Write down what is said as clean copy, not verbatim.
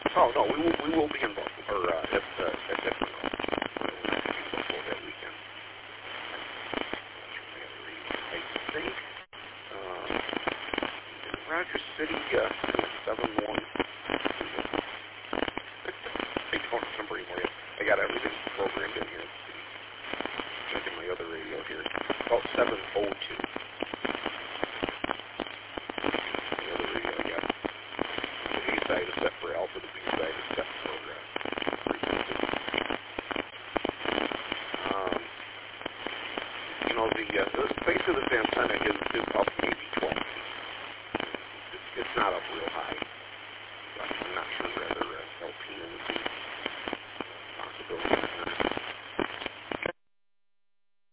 Oh no, we will be in Buffalo, or at Edmonton. We're not going to be in Buffalo that weekend. I think Rogers City 7-1. I don't remember anymore yet. I got everything programmed in here. Checking my other radio here. About 7:02. The other radio I got. The A side is set for alpha. The B side is set for frequency. You know, the face of this antenna is up